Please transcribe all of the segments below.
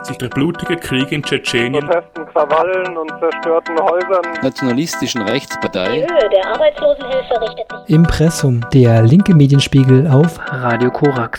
sich der blutige Krieg in Tschetschenien, Protesten, Krawallen und zerstörten Häusern, nationalistischen Rechtspartei. Die Höhe der Arbeitslosenhilfe richtet sich. Impressum, der linke Medienspiegel auf Radio Korax.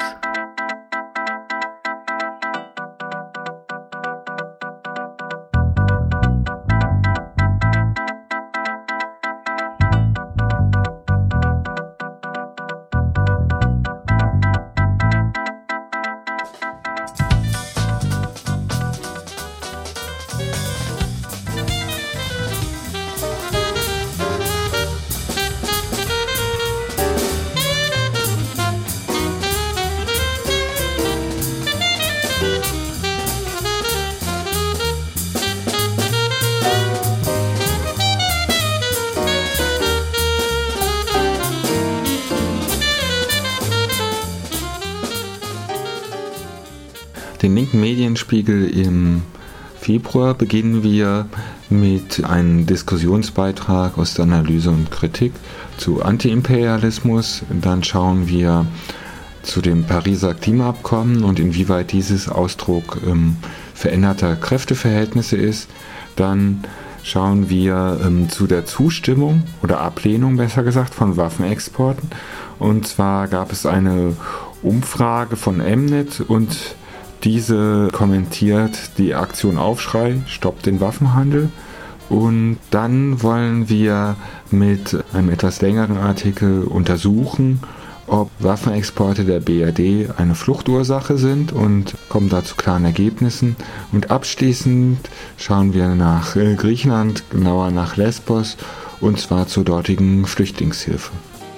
Den linken Medienspiegel im Februar beginnen wir mit einem Diskussionsbeitrag aus der Analyse und Kritik zu Antiimperialismus. Dann schauen wir zu dem Pariser Klimaabkommen und inwieweit dieses Ausdruck veränderter Kräfteverhältnisse ist. Dann schauen wir zu der Zustimmung oder Ablehnung, besser gesagt, von Waffenexporten. Und zwar gab es eine Umfrage von Mnet und diese kommentiert die Aktion Aufschrei, stoppt den Waffenhandel. Und dann wollen wir mit einem etwas längeren Artikel untersuchen, ob Waffenexporte der BRD eine Fluchtursache sind und kommen da zu klaren Ergebnissen. Und abschließend schauen wir nach Griechenland, genauer nach Lesbos, und zwar zur dortigen Flüchtlingshilfe.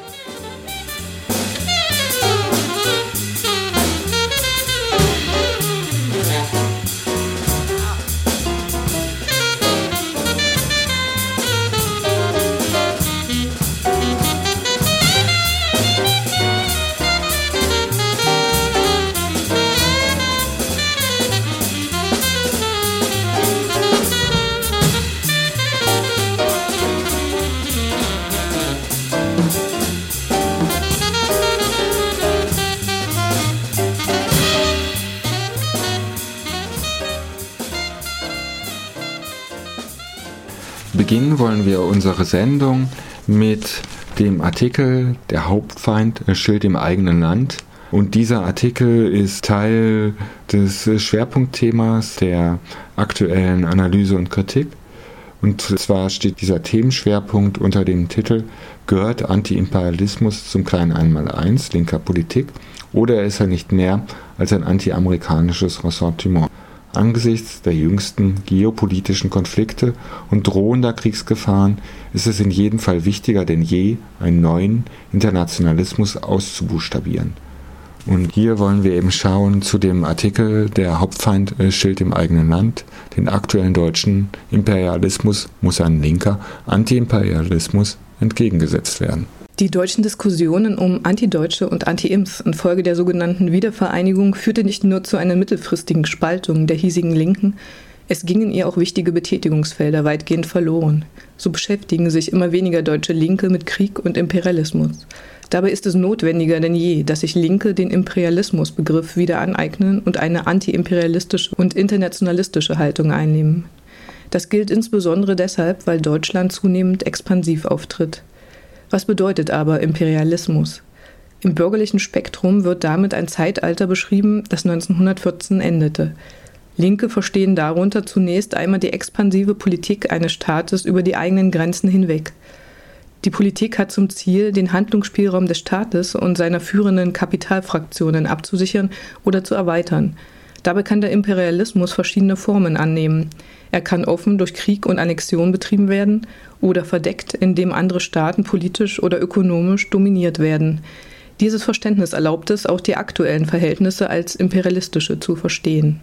Beginnen wollen wir unsere Sendung mit dem Artikel "Der Hauptfeind schilt im eigenen Land". Und dieser Artikel ist Teil des Schwerpunktthemas der aktuellen Analyse und Kritik. Und zwar steht dieser Themenschwerpunkt unter dem Titel "Gehört Antiimperialismus zum kleinen Einmaleins linker Politik oder ist er nicht mehr als ein antiamerikanisches Ressentiment?" Angesichts der jüngsten geopolitischen Konflikte und drohender Kriegsgefahren ist es in jedem Fall wichtiger denn je, einen neuen Internationalismus auszubuchstabieren. Und hier wollen wir eben schauen zu dem Artikel "Der Hauptfeind schilt im eigenen Land". Den aktuellen deutschen Imperialismus muss ein linker Antiimperialismus entgegengesetzt werden. Die deutschen Diskussionen um Antideutsche und Anti-Imps infolge der sogenannten Wiedervereinigung führte nicht nur zu einer mittelfristigen Spaltung der hiesigen Linken, es gingen ihr auch wichtige Betätigungsfelder weitgehend verloren. So beschäftigen sich immer weniger deutsche Linke mit Krieg und Imperialismus. Dabei ist es notwendiger denn je, dass sich Linke den Imperialismusbegriff wieder aneignen und eine antiimperialistische und internationalistische Haltung einnehmen. Das gilt insbesondere deshalb, weil Deutschland zunehmend expansiv auftritt. Was bedeutet aber Imperialismus? Im bürgerlichen Spektrum wird damit ein Zeitalter beschrieben, das 1914 endete. Linke verstehen darunter zunächst einmal die expansive Politik eines Staates über die eigenen Grenzen hinweg. Die Politik hat zum Ziel, den Handlungsspielraum des Staates und seiner führenden Kapitalfraktionen abzusichern oder zu erweitern. Dabei kann der Imperialismus verschiedene Formen annehmen. Er kann offen durch Krieg und Annexion betrieben werden oder verdeckt, indem andere Staaten politisch oder ökonomisch dominiert werden. Dieses Verständnis erlaubt es, auch die aktuellen Verhältnisse als imperialistische zu verstehen.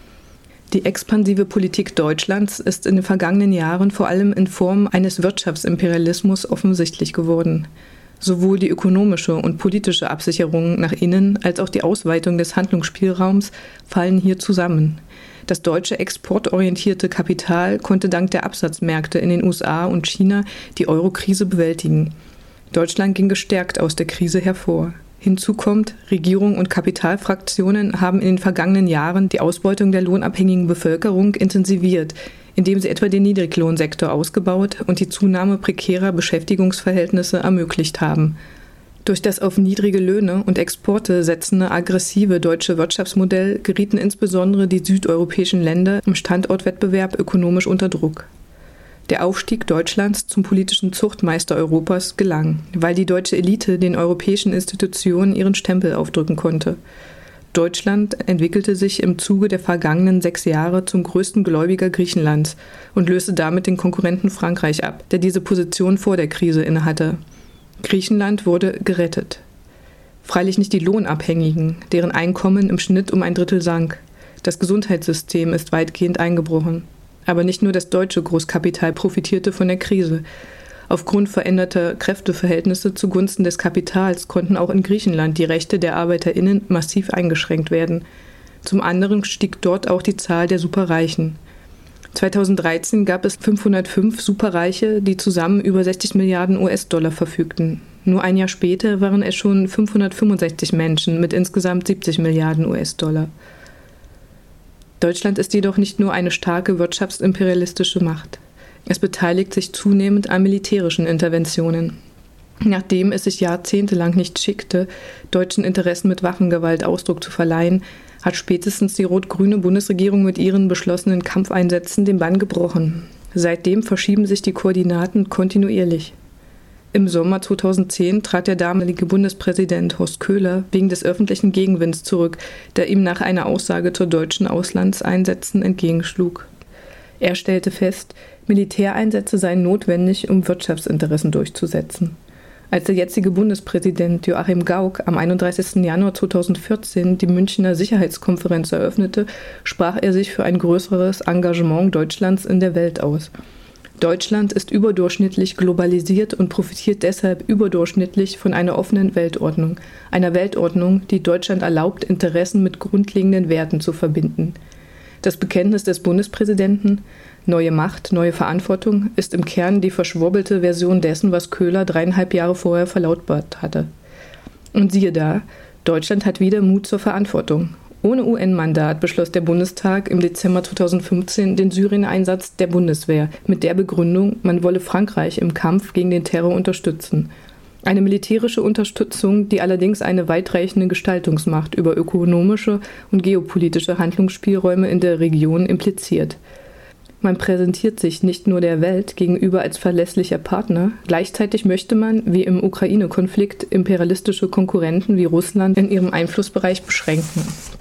Die expansive Politik Deutschlands ist in den vergangenen Jahren vor allem in Form eines Wirtschaftsimperialismus offensichtlich geworden. Sowohl die ökonomische und politische Absicherung nach innen als auch die Ausweitung des Handlungsspielraums fallen hier zusammen. Das deutsche exportorientierte Kapital konnte dank der Absatzmärkte in den USA und China die Euro-Krise bewältigen. Deutschland ging gestärkt aus der Krise hervor. Hinzu kommt, Regierung und Kapitalfraktionen haben in den vergangenen Jahren die Ausbeutung der lohnabhängigen Bevölkerung intensiviert, indem sie etwa den Niedriglohnsektor ausgebaut und die Zunahme prekärer Beschäftigungsverhältnisse ermöglicht haben. Durch das auf niedrige Löhne und Exporte setzende aggressive deutsche Wirtschaftsmodell gerieten insbesondere die südeuropäischen Länder im Standortwettbewerb ökonomisch unter Druck. Der Aufstieg Deutschlands zum politischen Zuchtmeister Europas gelang, weil die deutsche Elite den europäischen Institutionen ihren Stempel aufdrücken konnte. Deutschland entwickelte sich im Zuge der vergangenen 6 Jahre zum größten Gläubiger Griechenlands und löste damit den Konkurrenten Frankreich ab, der diese Position vor der Krise innehatte. Griechenland wurde gerettet. Freilich nicht die Lohnabhängigen, deren Einkommen im Schnitt um 1/3 sank. Das Gesundheitssystem ist weitgehend eingebrochen. Aber nicht nur das deutsche Großkapital profitierte von der Krise. Aufgrund veränderter Kräfteverhältnisse zugunsten des Kapitals konnten auch in Griechenland die Rechte der ArbeiterInnen massiv eingeschränkt werden. Zum anderen stieg dort auch die Zahl der Superreichen. 2013 gab es 505 Superreiche, die zusammen über 60 Milliarden US-Dollar verfügten. Nur ein Jahr später waren es schon 565 Menschen mit insgesamt 70 Milliarden US-Dollar. Deutschland ist jedoch nicht nur eine starke wirtschaftsimperialistische Macht. Es beteiligt sich zunehmend an militärischen Interventionen. Nachdem es sich jahrzehntelang nicht schickte, deutschen Interessen mit Waffengewalt Ausdruck zu verleihen, hat spätestens die rot-grüne Bundesregierung mit ihren beschlossenen Kampfeinsätzen den Bann gebrochen. Seitdem verschieben sich die Koordinaten kontinuierlich. Im Sommer 2010 trat der damalige Bundespräsident Horst Köhler wegen des öffentlichen Gegenwinds zurück, der ihm nach einer Aussage zu deutschen Auslandseinsätzen entgegenschlug. Er stellte fest, Militäreinsätze seien notwendig, um Wirtschaftsinteressen durchzusetzen. Als der jetzige Bundespräsident Joachim Gauck am 31. Januar 2014 die Münchner Sicherheitskonferenz eröffnete, sprach er sich für ein größeres Engagement Deutschlands in der Welt aus. Deutschland ist überdurchschnittlich globalisiert und profitiert deshalb überdurchschnittlich von einer offenen Weltordnung. Einer Weltordnung, die Deutschland erlaubt, Interessen mit grundlegenden Werten zu verbinden. Das Bekenntnis des Bundespräsidenten, neue Macht, neue Verantwortung, ist im Kern die verschwurbelte Version dessen, was Köhler 3,5 Jahre vorher verlautbart hatte. Und siehe da, Deutschland hat wieder Mut zur Verantwortung. Ohne UN-Mandat beschloss der Bundestag im Dezember 2015 den Syrien-Einsatz der Bundeswehr mit der Begründung, man wolle Frankreich im Kampf gegen den Terror unterstützen. Eine militärische Unterstützung, die allerdings eine weitreichende Gestaltungsmacht über ökonomische und geopolitische Handlungsspielräume in der Region impliziert. Man präsentiert sich nicht nur der Welt gegenüber als verlässlicher Partner, gleichzeitig möchte man, wie im Ukraine-Konflikt, imperialistische Konkurrenten wie Russland in ihrem Einflussbereich beschränken.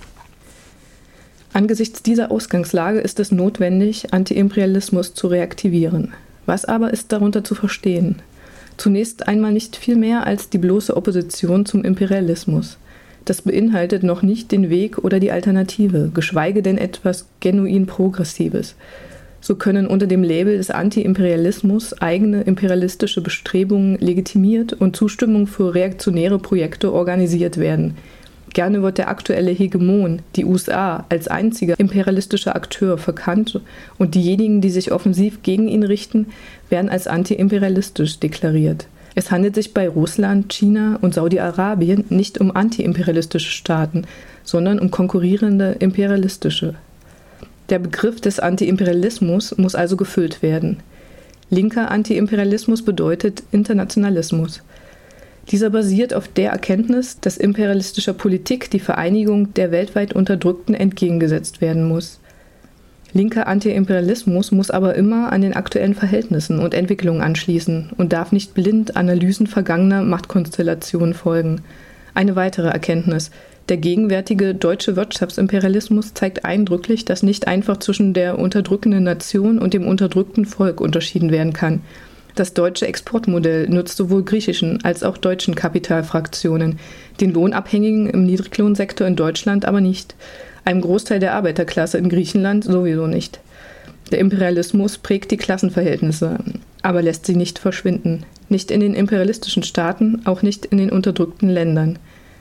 Angesichts dieser Ausgangslage ist es notwendig, Antiimperialismus zu reaktivieren. Was aber ist darunter zu verstehen? Zunächst einmal nicht viel mehr als die bloße Opposition zum Imperialismus. Das beinhaltet noch nicht den Weg oder die Alternative, geschweige denn etwas genuin Progressives. So können unter dem Label des Anti-Imperialismus eigene imperialistische Bestrebungen legitimiert und Zustimmung für reaktionäre Projekte organisiert werden. Gerne wird der aktuelle Hegemon, die USA, als einziger imperialistischer Akteur verkannt und diejenigen, die sich offensiv gegen ihn richten, werden als anti-imperialistisch deklariert. Es handelt sich bei Russland, China und Saudi-Arabien nicht um anti-imperialistische Staaten, sondern um konkurrierende imperialistische. Der Begriff des Anti-Imperialismus muss also gefüllt werden. Linker Anti-Imperialismus bedeutet Internationalismus. Dieser basiert auf der Erkenntnis, dass imperialistischer Politik die Vereinigung der weltweit Unterdrückten entgegengesetzt werden muss. Linker Anti-Imperialismus muss aber immer an den aktuellen Verhältnissen und Entwicklungen anschließen und darf nicht blind Analysen vergangener Machtkonstellationen folgen. Eine weitere Erkenntnis: Der gegenwärtige deutsche Wirtschaftsimperialismus zeigt eindrücklich, dass nicht einfach zwischen der unterdrückenden Nation und dem unterdrückten Volk unterschieden werden kann. Das deutsche Exportmodell nutzt sowohl griechischen als auch deutschen Kapitalfraktionen, den Lohnabhängigen im Niedriglohnsektor in Deutschland aber nicht, einem Großteil der Arbeiterklasse in Griechenland sowieso nicht. Der Imperialismus prägt die Klassenverhältnisse, aber lässt sie nicht verschwinden. Nicht in den imperialistischen Staaten, auch nicht in den unterdrückten Ländern.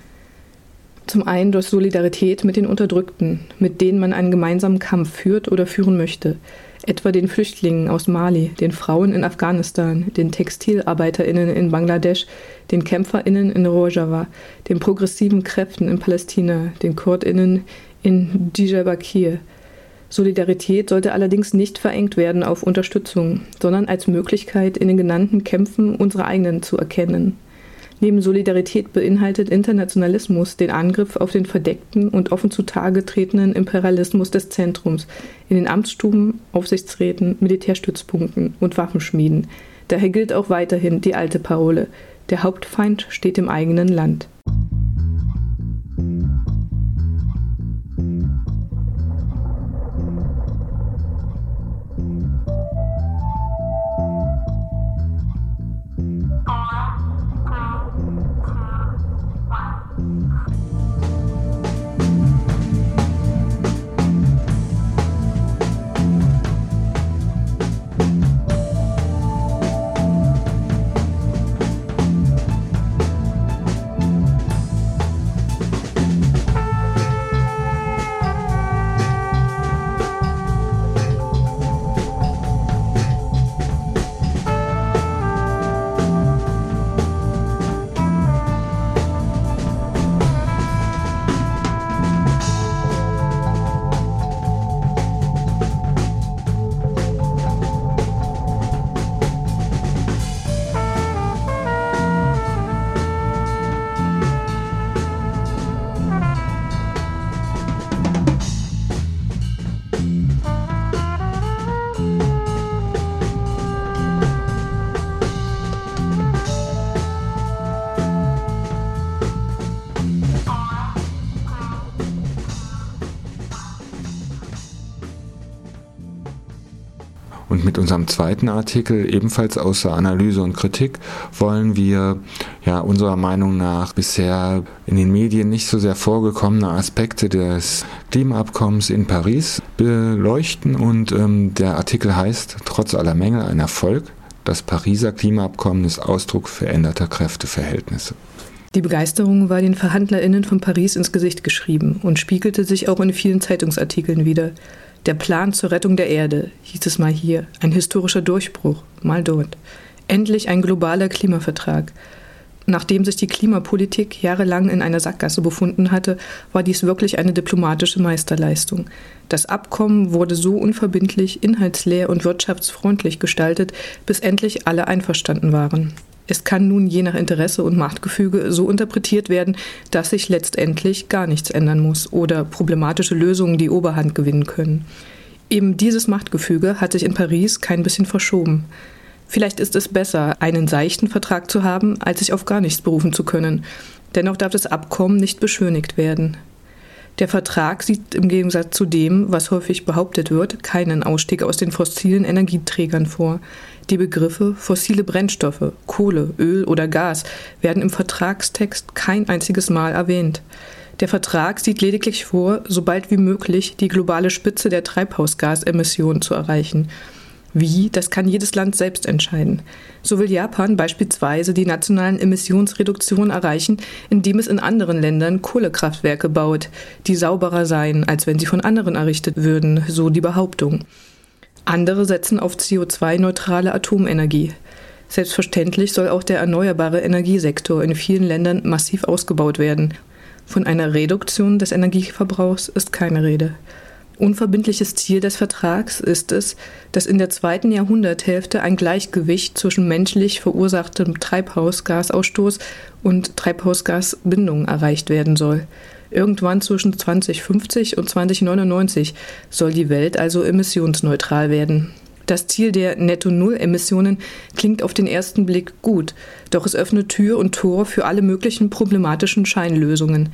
Zum einen durch Solidarität mit den Unterdrückten, mit denen man einen gemeinsamen Kampf führt oder führen möchte. etwa den Flüchtlingen aus Mali, den Frauen in Afghanistan, den TextilarbeiterInnen in Bangladesch, den KämpferInnen in Rojava, den progressiven Kräften in Palästina, den KurdInnen in Diyarbakir. Solidarität sollte allerdings nicht verengt werden auf Unterstützung, sondern als Möglichkeit in den genannten Kämpfen unsere eigenen zu erkennen. Neben Solidarität beinhaltet Internationalismus den Angriff auf den verdeckten und offen zutage tretenden Imperialismus des Zentrums in den Amtsstuben, Aufsichtsräten, Militärstützpunkten und Waffenschmieden. Daher gilt auch weiterhin die alte Parole: Der Hauptfeind steht im eigenen Land. Und mit unserem zweiten Artikel, ebenfalls aus der Analyse und Kritik, wollen wir unserer Meinung nach bisher in den Medien nicht so sehr vorgekommene Aspekte des Klimaabkommens in Paris beleuchten. Und der Artikel heißt: Trotz aller Mängel ein Erfolg. Das Pariser Klimaabkommen ist Ausdruck veränderter Kräfteverhältnisse. Die Begeisterung war den VerhandlerInnen von Paris ins Gesicht geschrieben und spiegelte sich auch in vielen Zeitungsartikeln wider. Der Plan zur Rettung der Erde, hieß es mal hier, ein historischer Durchbruch, mal dort. Endlich ein globaler Klimavertrag. Nachdem sich die Klimapolitik jahrelang in einer Sackgasse befunden hatte, war dies wirklich eine diplomatische Meisterleistung. Das Abkommen wurde so unverbindlich, inhaltsleer und wirtschaftsfreundlich gestaltet, bis endlich alle einverstanden waren. Es kann nun je nach Interesse und Machtgefüge so interpretiert werden, dass sich letztendlich gar nichts ändern muss oder problematische Lösungen die Oberhand gewinnen können. Eben dieses Machtgefüge hat sich in Paris kein bisschen verschoben. Vielleicht ist es besser, einen seichten Vertrag zu haben, als sich auf gar nichts berufen zu können. Dennoch darf das Abkommen nicht beschönigt werden. Der Vertrag sieht im Gegensatz zu dem, was häufig behauptet wird, keinen Ausstieg aus den fossilen Energieträgern vor. Die Begriffe fossile Brennstoffe, Kohle, Öl oder Gas werden im Vertragstext kein einziges Mal erwähnt. Der Vertrag sieht lediglich vor, so bald wie möglich die globale Spitze der Treibhausgasemissionen zu erreichen. Wie, das kann jedes Land selbst entscheiden. So will Japan beispielsweise die nationalen Emissionsreduktionen erreichen, indem es in anderen Ländern Kohlekraftwerke baut, die sauberer seien, als wenn sie von anderen errichtet würden, so die Behauptung. Andere setzen auf CO2-neutrale Atomenergie. Selbstverständlich soll auch der erneuerbare Energiesektor in vielen Ländern massiv ausgebaut werden. Von einer Reduktion des Energieverbrauchs ist keine Rede. Unverbindliches Ziel des Vertrags ist es, dass in der zweiten Jahrhunderthälfte ein Gleichgewicht zwischen menschlich verursachtem Treibhausgasausstoß und Treibhausgasbindung erreicht werden soll. Irgendwann zwischen 2050 und 2099 soll die Welt also emissionsneutral werden. Das Ziel der Netto-Null-Emissionen klingt auf den ersten Blick gut, doch es öffnet Tür und Tor für alle möglichen problematischen Scheinlösungen.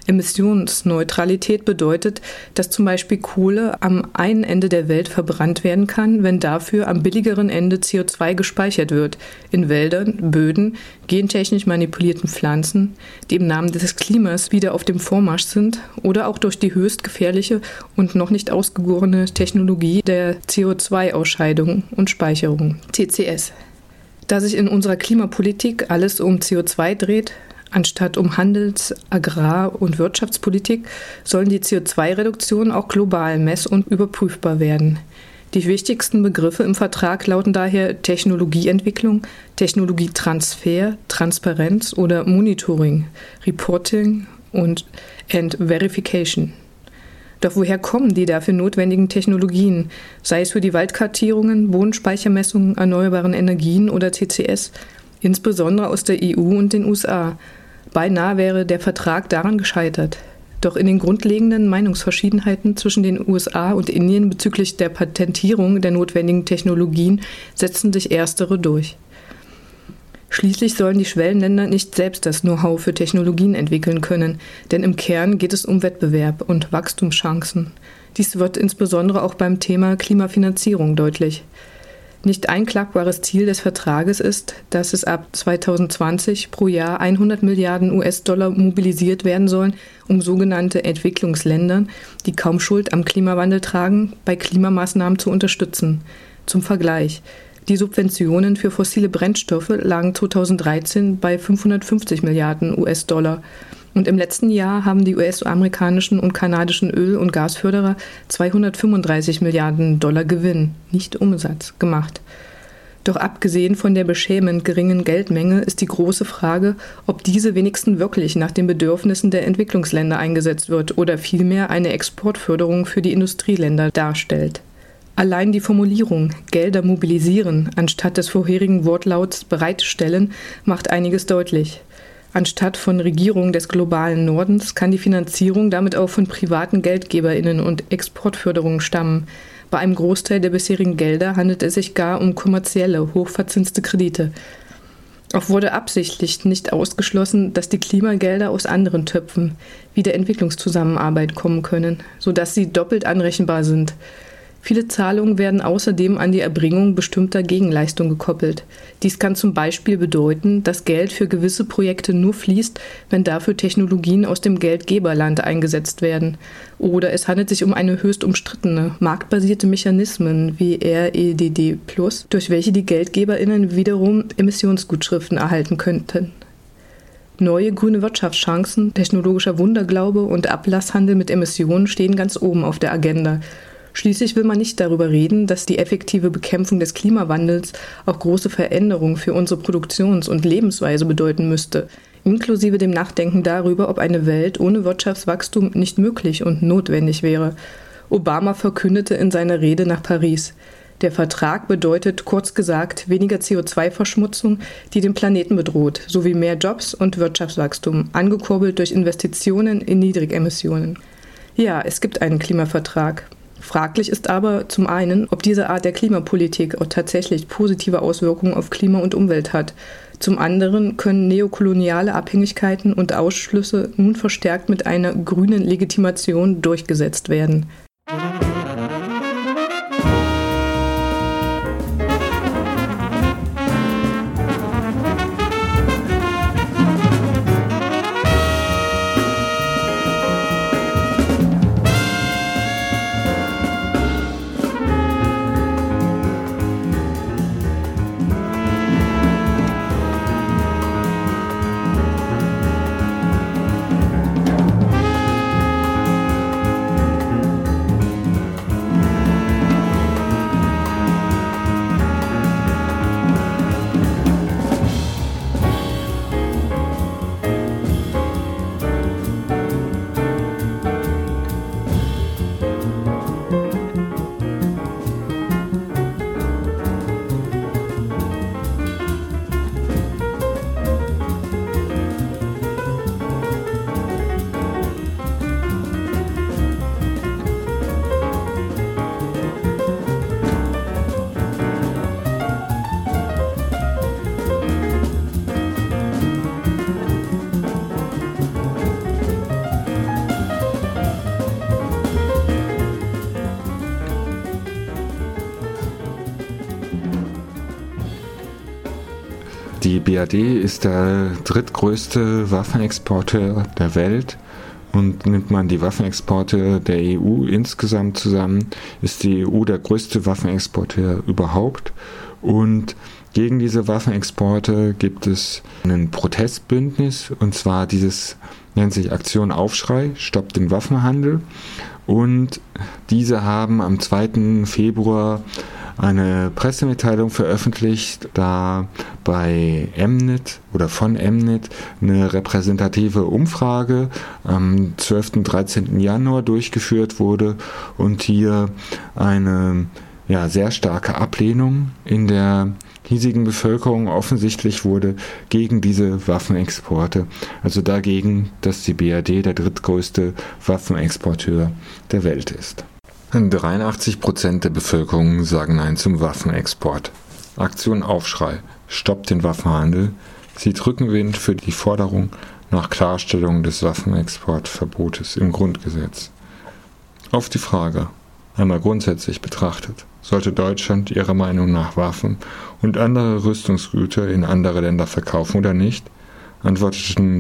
Emissionsneutralität bedeutet, dass zum Beispiel Kohle am einen Ende der Welt verbrannt werden kann, wenn dafür am billigeren Ende CO2 gespeichert wird, in Wäldern, Böden, gentechnisch manipulierten Pflanzen, die im Namen des Klimas wieder auf dem Vormarsch sind, oder auch durch die höchst gefährliche und noch nicht ausgegorene Technologie der CO2-Ausscheidung und Speicherung, CCS. Da sich in unserer Klimapolitik alles um CO2 dreht, anstatt um Handels-, Agrar- und Wirtschaftspolitik, sollen die CO2-Reduktionen auch global mess- und überprüfbar werden. Die wichtigsten Begriffe im Vertrag lauten daher Technologieentwicklung, Technologietransfer, Transparenz oder Monitoring, Reporting and Verification. Doch woher kommen die dafür notwendigen Technologien, sei es für die Waldkartierungen, Bodenspeichermessungen, erneuerbaren Energien oder CCS, insbesondere aus der EU und den USA? Beinahe wäre der Vertrag daran gescheitert. Doch in den grundlegenden Meinungsverschiedenheiten zwischen den USA und Indien bezüglich der Patentierung der notwendigen Technologien setzen sich erstere durch. Schließlich sollen die Schwellenländer nicht selbst das Know-how für Technologien entwickeln können, denn im Kern geht es um Wettbewerb und Wachstumschancen. Dies wird insbesondere auch beim Thema Klimafinanzierung deutlich. Nicht einklagbares Ziel des Vertrages ist, dass es ab 2020 pro Jahr 100 Milliarden US-Dollar mobilisiert werden sollen, um sogenannte Entwicklungsländern, die kaum Schuld am Klimawandel tragen, bei Klimamaßnahmen zu unterstützen. Zum Vergleich: Die Subventionen für fossile Brennstoffe lagen 2013 bei 550 Milliarden US-Dollar. Und im letzten Jahr haben die US-amerikanischen und kanadischen Öl- und Gasförderer 235 Milliarden Dollar Gewinn, nicht Umsatz, gemacht. Doch abgesehen von der beschämend geringen Geldmenge ist die große Frage, ob diese wenigstens wirklich nach den Bedürfnissen der Entwicklungsländer eingesetzt wird oder vielmehr eine Exportförderung für die Industrieländer darstellt. Allein die Formulierung Gelder mobilisieren anstatt des vorherigen Wortlauts bereitstellen macht einiges deutlich. Anstatt von Regierungen des globalen Nordens kann die Finanzierung damit auch von privaten GeldgeberInnen und Exportförderungen stammen. Bei einem Großteil der bisherigen Gelder handelt es sich gar um kommerzielle, hochverzinste Kredite. Auch wurde absichtlich nicht ausgeschlossen, dass die Klimagelder aus anderen Töpfen, wie der Entwicklungszusammenarbeit, kommen können, sodass sie doppelt anrechenbar sind. Viele Zahlungen werden außerdem an die Erbringung bestimmter Gegenleistungen gekoppelt. Dies kann zum Beispiel bedeuten, dass Geld für gewisse Projekte nur fließt, wenn dafür Technologien aus dem Geldgeberland eingesetzt werden. Oder es handelt sich um eine höchst umstrittene, marktbasierte Mechanismen wie REDD+, durch welche die GeldgeberInnen wiederum Emissionsgutschriften erhalten könnten. Neue grüne Wirtschaftschancen, technologischer Wunderglaube und Ablasshandel mit Emissionen stehen ganz oben auf der Agenda. Schließlich will man nicht darüber reden, dass die effektive Bekämpfung des Klimawandels auch große Veränderungen für unsere Produktions- und Lebensweise bedeuten müsste, inklusive dem Nachdenken darüber, ob eine Welt ohne Wirtschaftswachstum nicht möglich und notwendig wäre. Obama verkündete in seiner Rede nach Paris: Der Vertrag bedeutet, kurz gesagt, weniger CO2-Verschmutzung, die den Planeten bedroht, sowie mehr Jobs und Wirtschaftswachstum, angekurbelt durch Investitionen in Niedrigemissionen. Ja, es gibt einen Klimavertrag. Fraglich ist aber zum einen, ob diese Art der Klimapolitik auch tatsächlich positive Auswirkungen auf Klima und Umwelt hat. Zum anderen können neokoloniale Abhängigkeiten und Ausschlüsse nun verstärkt mit einer grünen Legitimation durchgesetzt werden. Die BRD ist der drittgrößte Waffenexporteur der Welt, und nimmt man die Waffenexporte der EU insgesamt zusammen, ist die EU der größte Waffenexporteur überhaupt. Und gegen diese Waffenexporte gibt es ein Protestbündnis, und zwar dieses nennt sich Aktion Aufschrei, stoppt den Waffenhandel. und diese haben am 2. Februar eine Pressemitteilung veröffentlicht, da bei Mnet oder von Mnet eine repräsentative Umfrage am 12. und 13. Januar durchgeführt wurde und hier eine sehr starke Ablehnung in der hiesigen Bevölkerung offensichtlich wurde gegen diese Waffenexporte, also dagegen, dass die BRD der drittgrößte Waffenexporteur der Welt ist. 83% der Bevölkerung sagen Nein zum Waffenexport. Aktion Aufschrei, stoppt den Waffenhandel, zieht Rückenwind für die Forderung nach Klarstellung des Waffenexportverbotes im Grundgesetz. Auf die Frage, einmal grundsätzlich betrachtet, sollte Deutschland ihrer Meinung nach Waffen und andere Rüstungsgüter in andere Länder verkaufen oder nicht, antworteten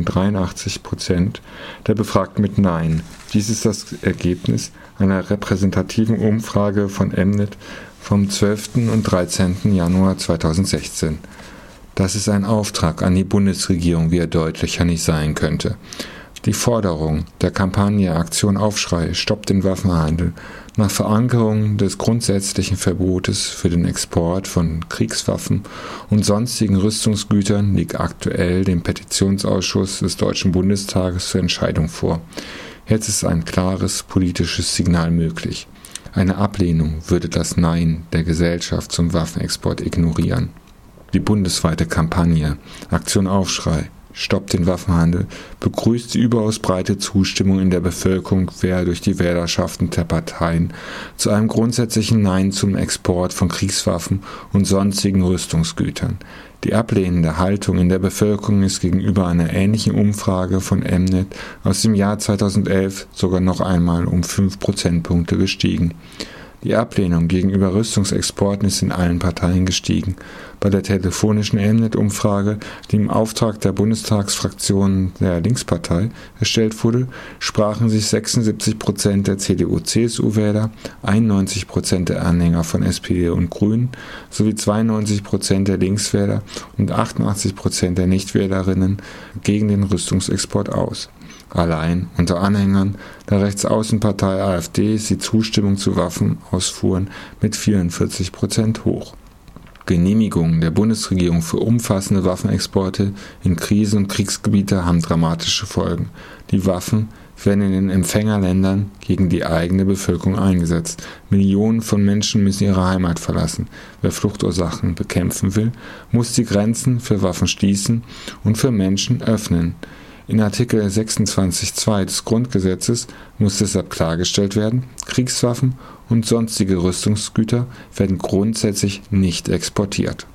83% der Befragten mit Nein. Dies ist das Ergebnis einer repräsentativen Umfrage von Mnet vom 12. und 13. Januar 2016. Das ist ein Auftrag an die Bundesregierung, wie er deutlicher nicht sein könnte. Die Forderung der Kampagne Aktion Aufschrei, stoppt den Waffenhandel, nach Verankerung des grundsätzlichen Verbotes für den Export von Kriegswaffen und sonstigen Rüstungsgütern liegt aktuell dem Petitionsausschuss des Deutschen Bundestages zur Entscheidung vor. Jetzt ist ein klares politisches Signal möglich. Eine Ablehnung würde das Nein der Gesellschaft zum Waffenexport ignorieren. Die bundesweite Kampagne Aktion Aufschrei, stoppt den Waffenhandel, begrüßt die überaus breite Zustimmung in der Bevölkerung quer durch die Wählerschaften der Parteien zu einem grundsätzlichen Nein zum Export von Kriegswaffen und sonstigen Rüstungsgütern. Die ablehnende Haltung in der Bevölkerung ist gegenüber einer ähnlichen Umfrage von Mnet aus dem Jahr 2011 sogar noch einmal um 5 Prozentpunkte gestiegen. Die Ablehnung gegenüber Rüstungsexporten ist in allen Parteien gestiegen. Bei der telefonischen Mnet-Umfrage, die im Auftrag der Bundestagsfraktion der Linkspartei erstellt wurde, sprachen sich 76% der CDU-CSU-Wähler, 91% der Anhänger von SPD und Grünen sowie 92% der Linkswähler und 88% der Nichtwählerinnen gegen den Rüstungsexport aus. Allein unter Anhängern der Rechtsaußenpartei AfD ist die Zustimmung zu Waffenausfuhren mit 44% hoch. Genehmigungen der Bundesregierung für umfassende Waffenexporte in Krisen- und Kriegsgebiete haben dramatische Folgen. Die Waffen werden in den Empfängerländern gegen die eigene Bevölkerung eingesetzt. Millionen von Menschen müssen ihre Heimat verlassen. Wer Fluchtursachen bekämpfen will, muss die Grenzen für Waffen schließen und für Menschen öffnen. In Artikel 26.2 des Grundgesetzes muss deshalb klargestellt werden, Kriegswaffen und sonstige Rüstungsgüter werden grundsätzlich nicht exportiert.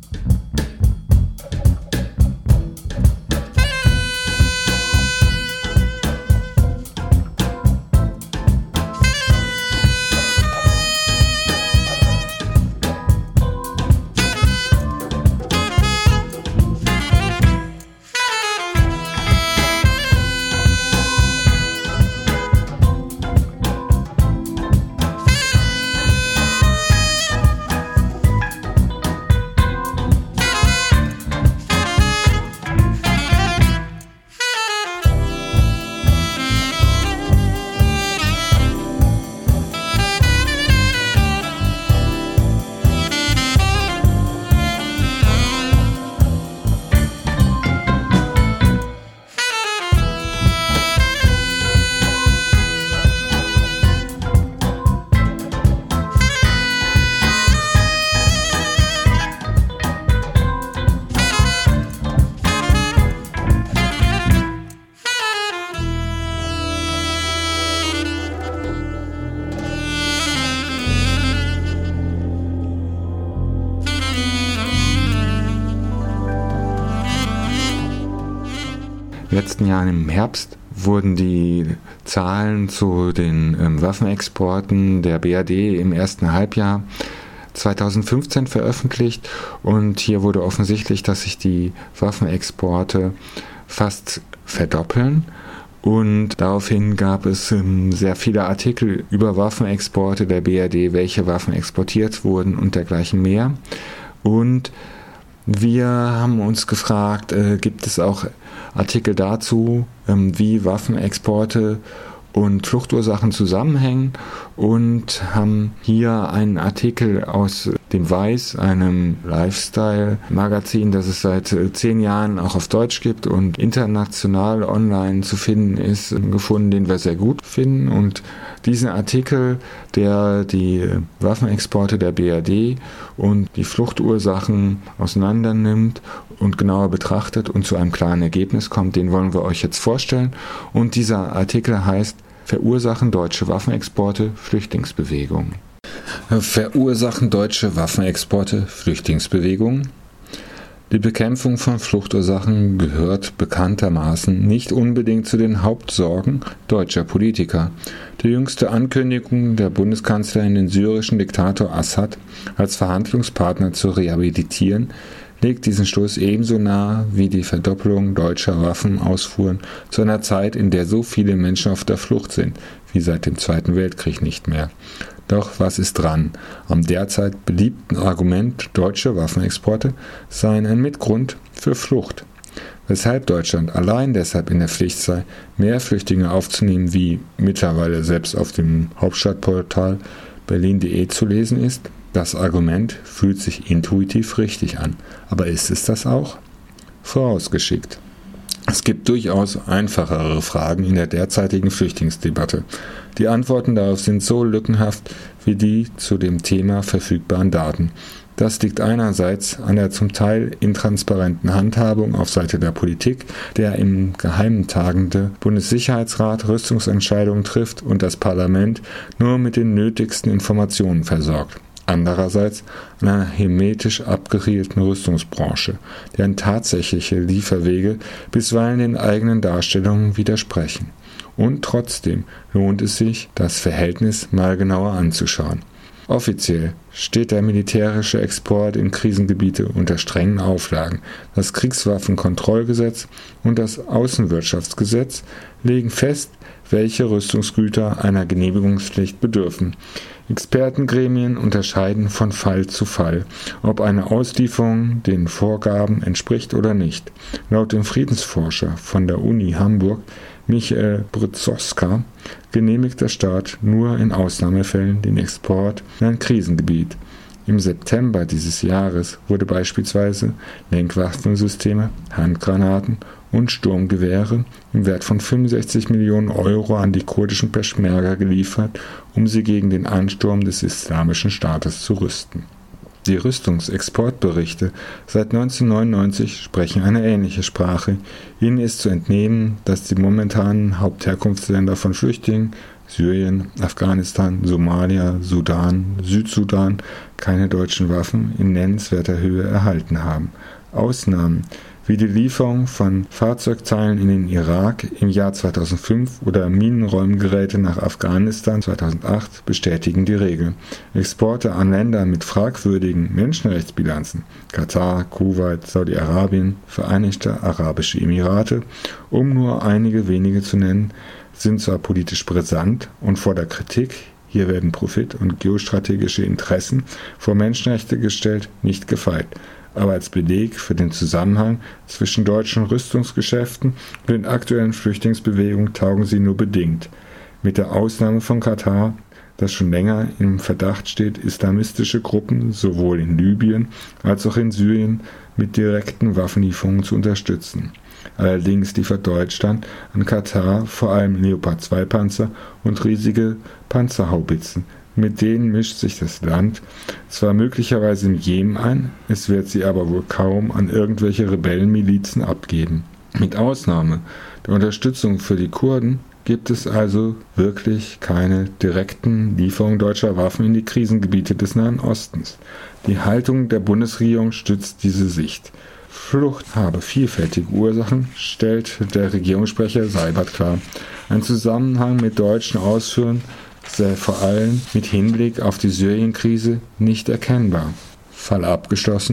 Letzten Jahren im Herbst wurden die Zahlen zu den Waffenexporten der BRD im ersten Halbjahr 2015 veröffentlicht und hier wurde offensichtlich, dass sich die Waffenexporte fast verdoppeln und daraufhin gab es sehr viele Artikel über Waffenexporte der BRD, welche Waffen exportiert wurden und dergleichen mehr. Und wir haben uns gefragt, gibt es auch Artikel dazu, wie Waffenexporte und Fluchtursachen zusammenhängen und haben hier einen Artikel aus dem Weiß, einem Lifestyle-Magazin, das es seit 10 Jahren auch auf Deutsch gibt und international online zu finden ist, gefunden, den wir sehr gut finden. Und diesen Artikel, der die Waffenexporte der BRD und die Fluchtursachen auseinander nimmt und genauer betrachtet und zu einem klaren Ergebnis kommt, den wollen wir euch jetzt vorstellen. Und dieser Artikel heißt Verursachen deutsche Waffenexporte Flüchtlingsbewegung. Verursachen deutsche Waffenexporte Flüchtlingsbewegung? Die Bekämpfung von Fluchtursachen gehört bekanntermaßen nicht unbedingt zu den Hauptsorgen deutscher Politiker. Die jüngste Ankündigung der Bundeskanzlerin, den syrischen Diktator Assad als Verhandlungspartner zu rehabilitieren, legt diesen Stoß ebenso nahe wie die Verdoppelung deutscher Waffenausfuhren zu einer Zeit, in der so viele Menschen auf der Flucht sind, wie seit dem Zweiten Weltkrieg nicht mehr. Doch was ist dran? Am derzeit beliebten Argument, deutsche Waffenexporte seien ein Mitgrund für Flucht. Weshalb Deutschland allein deshalb in der Pflicht sei, mehr Flüchtlinge aufzunehmen, wie mittlerweile selbst auf dem Hauptstadtportal berlin.de zu lesen ist? Das Argument fühlt sich intuitiv richtig an. Aber ist es das auch? Vorausgeschickt. Es gibt durchaus einfachere Fragen in der derzeitigen Flüchtlingsdebatte. Die Antworten darauf sind so lückenhaft wie die zu dem Thema verfügbaren Daten. Das liegt einerseits an der zum Teil intransparenten Handhabung auf Seite der Politik, der im Geheimen tagende Bundessicherheitsrat Rüstungsentscheidungen trifft und das Parlament nur mit den nötigsten Informationen versorgt. Andererseits an einer hermetisch abgerielten Rüstungsbranche, deren tatsächliche Lieferwege bisweilen den eigenen Darstellungen widersprechen. Und trotzdem lohnt es sich, das Verhältnis mal genauer anzuschauen. Offiziell steht der militärische Export in Krisengebiete unter strengen Auflagen. Das Kriegswaffenkontrollgesetz und das Außenwirtschaftsgesetz legen fest, welche Rüstungsgüter einer Genehmigungspflicht bedürfen. Expertengremien unterscheiden von Fall zu Fall, ob eine Auslieferung den Vorgaben entspricht oder nicht. Laut dem Friedensforscher von der Uni Hamburg, Michael Brzozka, genehmigt der Staat nur in Ausnahmefällen den Export in ein Krisengebiet. Im September dieses Jahres wurde beispielsweise Lenkwaffensysteme, Handgranaten und Sturmgewehre im Wert von 65 Millionen Euro an die kurdischen Peschmerga geliefert, um sie gegen den Ansturm des Islamischen Staates zu rüsten. Die Rüstungsexportberichte seit 1999 sprechen eine ähnliche Sprache. Ihnen ist zu entnehmen, dass die momentanen Hauptherkunftsländer von Flüchtlingen, Syrien, Afghanistan, Somalia, Sudan, Südsudan, keine deutschen Waffen in nennenswerter Höhe erhalten haben. Ausnahmen wie die Lieferung von Fahrzeugteilen in den Irak im Jahr 2005 oder Minenräumgeräte nach Afghanistan 2008 bestätigen die Regel. Exporte an Länder mit fragwürdigen Menschenrechtsbilanzen, Katar, Kuwait, Saudi-Arabien, Vereinigte Arabische Emirate, um nur einige wenige zu nennen, sind zwar politisch brisant und vor der Kritik, hier werden Profit und geostrategische Interessen vor Menschenrechte gestellt, nicht gefeit. Aber als Beleg für den Zusammenhang zwischen deutschen Rüstungsgeschäften und den aktuellen Flüchtlingsbewegungen taugen sie nur bedingt. Mit der Ausnahme von Katar, das schon länger im Verdacht steht, islamistische Gruppen sowohl in Libyen als auch in Syrien mit direkten Waffenlieferungen zu unterstützen. Allerdings liefert Deutschland an Katar vor allem Leopard-2-Panzer und riesige Panzerhaubitzen. Mit denen mischt sich das Land zwar möglicherweise im Jemen ein, es wird sie aber wohl kaum an irgendwelche Rebellenmilizen abgeben. Mit Ausnahme der Unterstützung für die Kurden gibt es also wirklich keine direkten Lieferungen deutscher Waffen in die Krisengebiete des Nahen Ostens. Die Haltung der Bundesregierung stützt diese Sicht. Flucht habe vielfältige Ursachen, stellt der Regierungssprecher Seibert klar. Ein Zusammenhang mit deutschen Ausführungen sei vor allem mit Hinblick auf die Syrien-Krise nicht erkennbar. Fall abgeschlossen?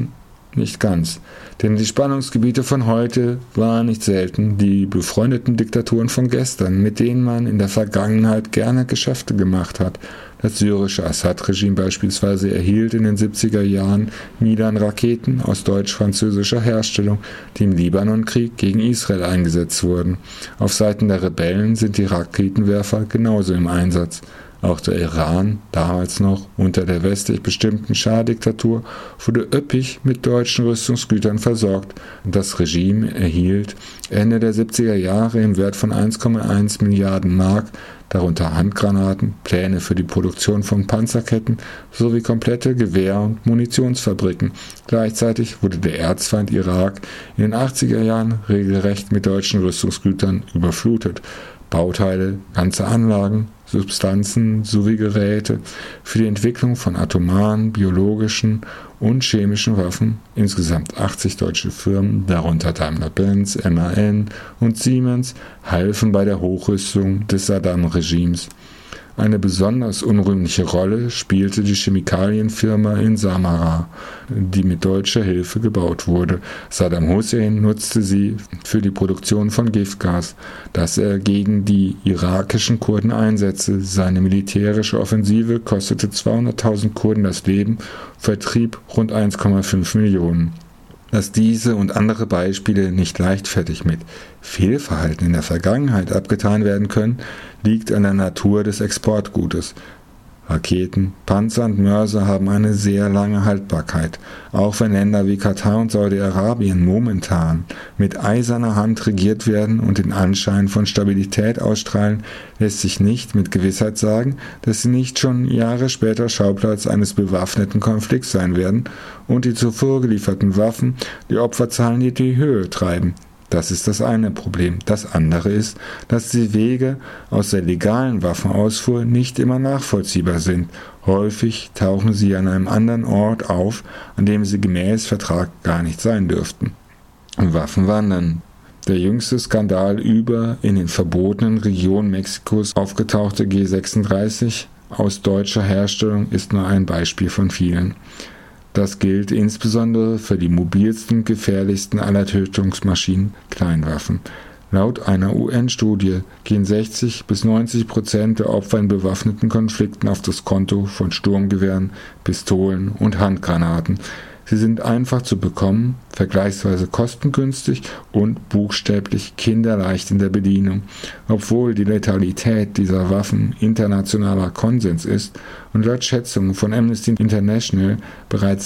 Nicht ganz. Denn die Spannungsgebiete von heute waren nicht selten die befreundeten Diktaturen von gestern, mit denen man in der Vergangenheit gerne Geschäfte gemacht hat. Das syrische Assad-Regime beispielsweise erhielt in den 70er Jahren Milan-Raketen aus deutsch-französischer Herstellung, die im Libanon-Krieg gegen Israel eingesetzt wurden. Auf Seiten der Rebellen sind die Raketenwerfer genauso im Einsatz. Auch der Iran, damals noch unter der westlich bestimmten Schah-Diktatur, wurde üppig mit deutschen Rüstungsgütern versorgt und das Regime erhielt Ende der 70er Jahre im Wert von 1,1 Milliarden Mark, darunter Handgranaten, Pläne für die Produktion von Panzerketten sowie komplette Gewehr- und Munitionsfabriken. Gleichzeitig wurde der Erzfeind Irak in den 80er Jahren regelrecht mit deutschen Rüstungsgütern überflutet. Bauteile, ganze Anlagen, Substanzen sowie Geräte für die Entwicklung von atomaren, biologischen und chemischen Waffen, insgesamt 80 deutsche Firmen, darunter Daimler-Benz, MAN und Siemens, halfen bei der Hochrüstung des Saddam-Regimes. Eine besonders unrühmliche Rolle spielte die Chemikalienfirma in Samarra, die mit deutscher Hilfe gebaut wurde. Saddam Hussein nutzte sie für die Produktion von Giftgas, das er gegen die irakischen Kurden einsetzte. Seine militärische Offensive kostete 200.000 Kurden das Leben, vertrieb rund 1,5 Millionen. Dass diese und andere Beispiele nicht leichtfertig mit Fehlverhalten in der Vergangenheit abgetan werden können, liegt an der Natur des Exportgutes. Raketen, Panzer und Mörser haben eine sehr lange Haltbarkeit, auch wenn Länder wie Katar und Saudi-Arabien momentan mit eiserner Hand regiert werden und den Anschein von Stabilität ausstrahlen, lässt sich nicht mit Gewissheit sagen, dass sie nicht schon Jahre später Schauplatz eines bewaffneten Konflikts sein werden und die zuvor gelieferten Waffen die Opferzahlen in die Höhe treiben. Das ist das eine Problem. Das andere ist, dass die Wege aus der legalen Waffenausfuhr nicht immer nachvollziehbar sind. Häufig tauchen sie an einem anderen Ort auf, an dem sie gemäß Vertrag gar nicht sein dürften. Waffen wandern. Der jüngste Skandal über in den verbotenen Regionen Mexikos aufgetauchte G36 aus deutscher Herstellung ist nur ein Beispiel von vielen. Das gilt insbesondere für die mobilsten, gefährlichsten aller Tötungsmaschinen, Kleinwaffen. Laut einer UN-Studie gehen 60-90% der Opfer in bewaffneten Konflikten auf das Konto von Sturmgewehren, Pistolen und Handgranaten. Sie sind einfach zu bekommen, vergleichsweise kostengünstig und buchstäblich kinderleicht in der Bedienung. Obwohl die Letalität dieser Waffen internationaler Konsens ist und laut Schätzungen von Amnesty International bereits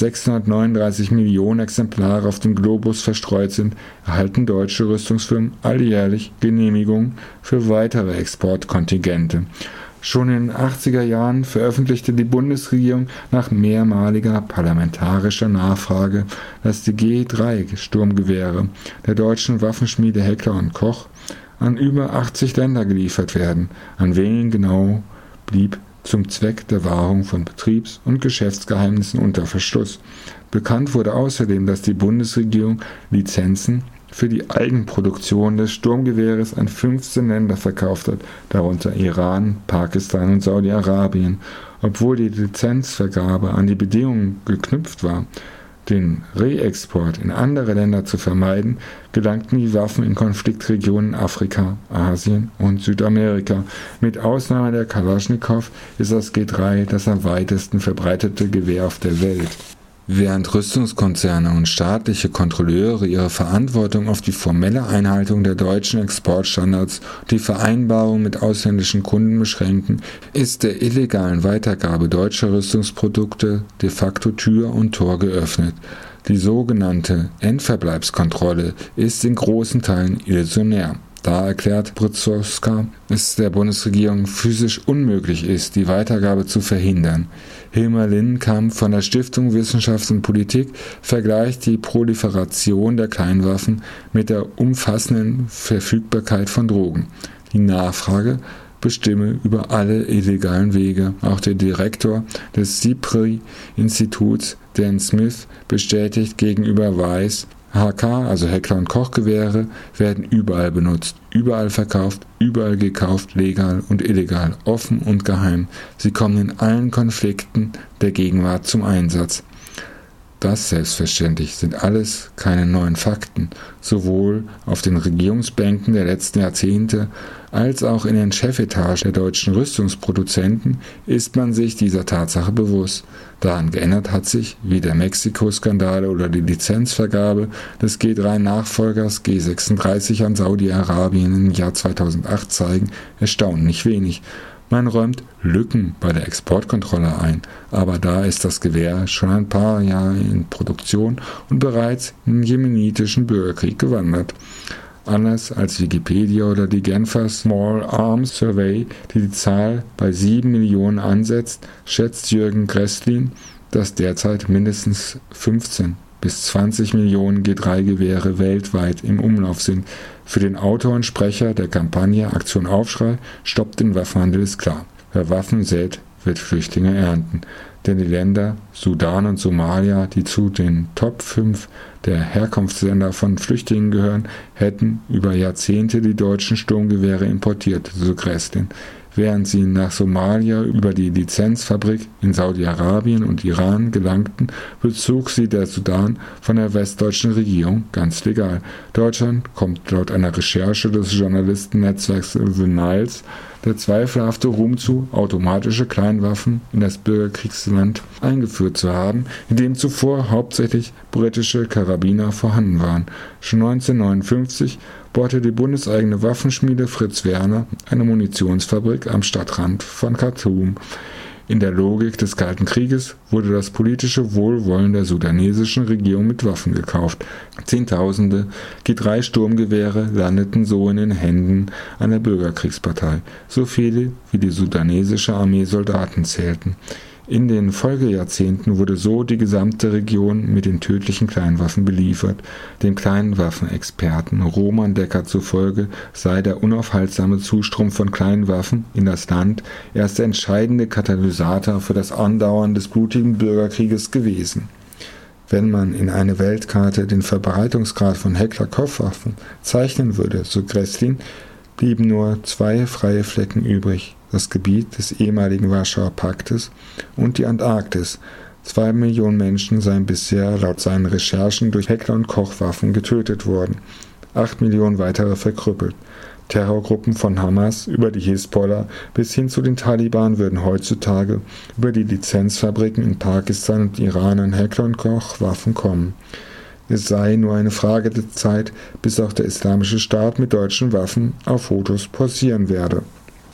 639 Millionen Exemplare auf dem Globus verstreut sind, erhalten deutsche Rüstungsfirmen alljährlich Genehmigungen für weitere Exportkontingente. Schon in den 80er Jahren veröffentlichte die Bundesregierung nach mehrmaliger parlamentarischer Nachfrage, dass die G3-Sturmgewehre der deutschen Waffenschmiede Heckler & Koch an über 80 Länder geliefert werden. An wen genau blieb zum Zweck der Wahrung von Betriebs- und Geschäftsgeheimnissen unter Verschluss. Bekannt wurde außerdem, dass die Bundesregierung Lizenzen für die Eigenproduktion des Sturmgewehres an 15 Länder verkauft hat, darunter Iran, Pakistan und Saudi-Arabien. Obwohl die Lizenzvergabe an die Bedingungen geknüpft war, den Reexport in andere Länder zu vermeiden, gelangten die Waffen in Konfliktregionen Afrika, Asien und Südamerika. Mit Ausnahme der Kalaschnikow ist das G3 das am weitesten verbreitete Gewehr auf der Welt. Während Rüstungskonzerne und staatliche Kontrolleure ihre Verantwortung auf die formelle Einhaltung der deutschen Exportstandards und die Vereinbarung mit ausländischen Kunden beschränken, ist der illegalen Weitergabe deutscher Rüstungsprodukte de facto Tür und Tor geöffnet. Die sogenannte Endverbleibskontrolle ist in großen Teilen illusionär. Da erklärt Brzozowska, es der Bundesregierung physisch unmöglich ist, die Weitergabe zu verhindern. Hilmar Lindenkamp von der Stiftung Wissenschaft und Politik vergleicht die Proliferation der Kleinwaffen mit der umfassenden Verfügbarkeit von Drogen. Die Nachfrage bestimme über alle illegalen Wege. Auch der Direktor des SIPRI-Instituts, Dan Smith, bestätigt gegenüber Weiß, HK, also Heckler & Koch Gewehre, werden überall benutzt, überall verkauft, überall gekauft, legal und illegal, offen und geheim. Sie kommen in allen Konflikten der Gegenwart zum Einsatz. das selbstverständlich sind alles keine neuen Fakten. Sowohl auf den Regierungsbänken der letzten Jahrzehnte als auch in den Chefetagen der deutschen Rüstungsproduzenten ist man sich dieser Tatsache bewusst. Daran geändert hat sich, wie der Mexiko-Skandal oder die Lizenzvergabe des G3-Nachfolgers G36 an Saudi-Arabien im Jahr 2008 zeigen, erstaunlich wenig. Man räumt Lücken bei der Exportkontrolle ein, aber da ist das Gewehr schon ein paar Jahre in Produktion und bereits in den jemenitischen Bürgerkrieg gewandert. Anders als Wikipedia oder die Genfer Small Arms Survey, die die Zahl bei 7 Millionen ansetzt, schätzt Jürgen Gresslin, dass derzeit mindestens 15 bis 20 Millionen G3-Gewehre weltweit im Umlauf sind. Für den Autor und Sprecher der Kampagne Aktion Aufschrei stoppt den Waffenhandel ist klar. Wer Waffen sät, wird Flüchtlinge ernten. Denn die Länder Sudan und Somalia, die zu den Top 5 der Herkunftsländer von Flüchtlingen gehören, hätten über Jahrzehnte die deutschen Sturmgewehre importiert, so Gresslin. Während sie nach Somalia über die Lizenzfabrik in Saudi-Arabien und Iran gelangten, bezog sie der Sudan von der westdeutschen Regierung ganz legal. Deutschland kommt laut einer Recherche des Journalistennetzwerks The Niles der zweifelhafte Ruhm zu, automatische Kleinwaffen in das Bürgerkriegsland eingeführt zu haben, in dem zuvor hauptsächlich britische Karabiner vorhanden waren. Schon 1959 baute die bundeseigene Waffenschmiede Fritz Werner eine Munitionsfabrik am Stadtrand von Khartoum. In der Logik des Kalten Krieges wurde das politische Wohlwollen der sudanesischen Regierung mit Waffen gekauft. Zehntausende G3-Sturmgewehre landeten so in den Händen einer Bürgerkriegspartei, so viele wie die sudanesische Armee Soldaten zählten. In den Folgejahrzehnten wurde so die gesamte Region mit den tödlichen Kleinwaffen beliefert. Dem Kleinwaffenexperten Roman Decker zufolge sei der unaufhaltsame Zustrom von Kleinwaffen in das Land erst der entscheidende Katalysator für das Andauern des blutigen Bürgerkrieges gewesen. Wenn man in eine Weltkarte den Verbreitungsgrad von Heckler-Kopfwaffen zeichnen würde, so Gresslin, blieben nur 2 freie Flecken übrig: das Gebiet des ehemaligen Warschauer Paktes und die Antarktis. 2 Millionen Menschen seien bisher laut seinen Recherchen durch Heckler- und Koch-Waffen getötet worden, 8 Millionen weitere verkrüppelt. Terrorgruppen von Hamas über die Hisbollah bis hin zu den Taliban würden heutzutage über die Lizenzfabriken in Pakistan und Iran an Heckler- und Koch-Waffen kommen. Es sei nur eine Frage der Zeit, bis auch der Islamische Staat mit deutschen Waffen auf Fotos posieren werde.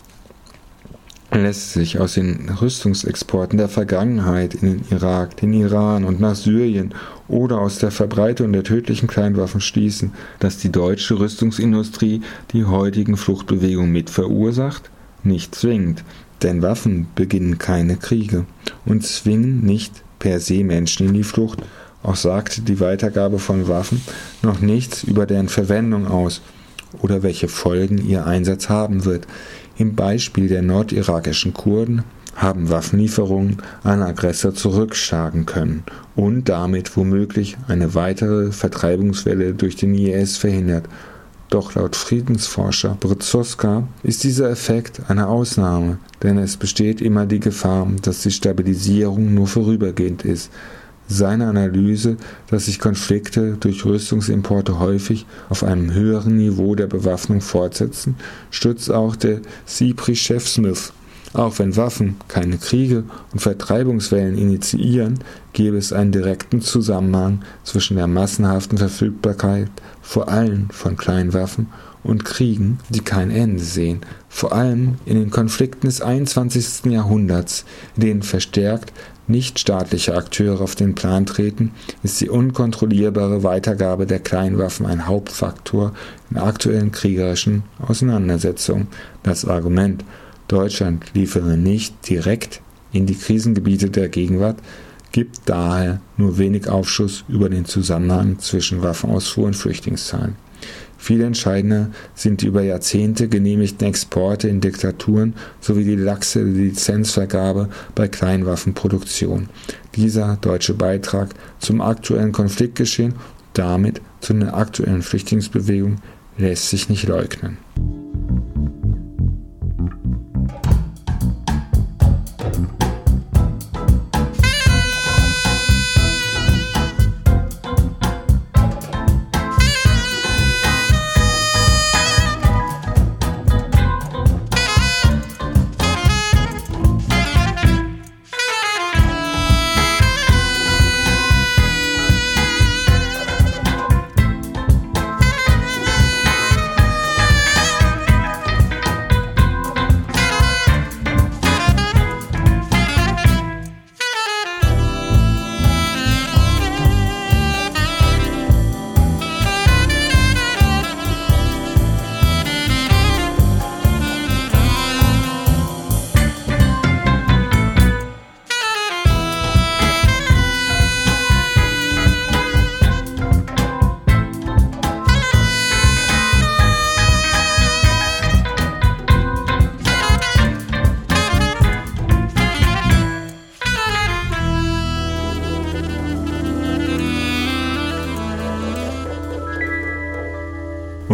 Lässt sich aus den Rüstungsexporten der Vergangenheit in den Irak, den Iran und nach Syrien oder aus der Verbreitung der tödlichen Kleinwaffen schließen, dass die deutsche Rüstungsindustrie die heutigen Fluchtbewegungen mit verursacht? Nicht zwingend, denn Waffen beginnen keine Kriege und zwingen nicht per se Menschen in die Flucht. Auch sagte die Weitergabe von Waffen noch nichts über deren Verwendung aus oder welche Folgen ihr Einsatz haben wird. Im Beispiel der nordirakischen Kurden haben Waffenlieferungen einen Aggressor zurückschlagen können und damit womöglich eine weitere Vertreibungswelle durch den IS verhindert. Doch laut Friedensforscher Brzoska ist dieser Effekt eine Ausnahme, denn es besteht immer die Gefahr, dass die Stabilisierung nur vorübergehend ist. Seine Analyse, dass sich Konflikte durch Rüstungsimporte häufig auf einem höheren Niveau der Bewaffnung fortsetzen, stützt auch der CIPRI-Chef Smith. Auch wenn Waffen keine Kriege und Vertreibungswellen initiieren, gäbe es einen direkten Zusammenhang zwischen der massenhaften Verfügbarkeit, vor allem von Kleinwaffen, und Kriegen, die kein Ende sehen. Vor allem in den Konflikten des 21. Jahrhunderts, in denen verstärkt nichtstaatliche Akteure auf den Plan treten, ist die unkontrollierbare Weitergabe der Kleinwaffen ein Hauptfaktor in aktuellen kriegerischen Auseinandersetzungen. Das Argument, Deutschland liefere nicht direkt in die Krisengebiete der Gegenwart, gibt daher nur wenig Aufschluss über den Zusammenhang zwischen Waffenausfuhr und Flüchtlingszahlen. Viel entscheidender sind die über Jahrzehnte genehmigten Exporte in Diktaturen sowie die laxe Lizenzvergabe bei Kleinwaffenproduktion. Dieser deutsche Beitrag zum aktuellen Konfliktgeschehen und damit zu den aktuellen Flüchtlingsbewegungen lässt sich nicht leugnen.